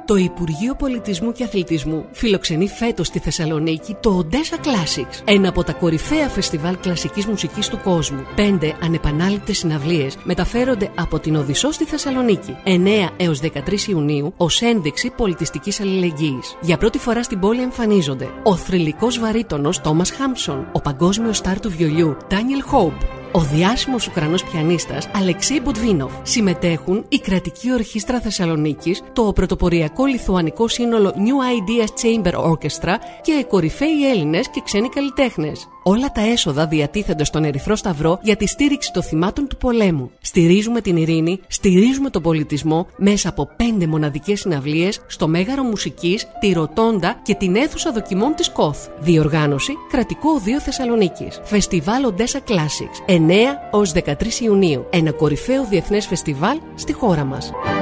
Το Υπουργείο Πολιτισμού και Αθλητισμού φιλοξενεί φέτος στη Θεσσαλονίκη το Odessa Classics, ένα από τα κορυφαία φεστιβάλ κλασικής μουσικής του κόσμου. 5 ανεπανάληπτες συναυλίες μεταφέρονται από την Οδυσσό στη Θεσσαλονίκη, 9 έως 13 Ιουνίου, ως ένδειξη πολιτιστικής αλληλεγγύης. Για πρώτη φορά στην πόλη εμφανίζονται ο θρυλικός βαρύτονος Τόμας Χάμψον, ο παγκόσμιος στάρ του βιολιού Ντάνιελ Χόουμπ, ο διάσημος Ουκρανός πιανίστας Αλεξέι Μποτβίνοφ. Συμμετέχουν η Κρατική Ορχήστρα Θεσσαλονίκης, το πρωτοποριακό λιθουανικό σύνολο New Ideas Chamber Orchestra και κορυφαίοι Έλληνες και ξένοι καλλιτέχνες. Όλα τα έσοδα διατίθενται στον Ερυθρό Σταυρό για τη στήριξη των θυμάτων του πολέμου. Στηρίζουμε την ειρήνη, στηρίζουμε τον πολιτισμό μέσα από 5 μοναδικές συναυλίες στο Μέγαρο Μουσικής, τη Ροτόντα και την αίθουσα δοκιμών της ΚΟΘ. Διοργάνωση Κρατικό Οδείο Θεσσαλονίκης. Φεστιβάλ Odessa Classics, 9 ως 13 Ιουνίου. Ένα κορυφαίο διεθνές φεστιβάλ στη χώρα μας.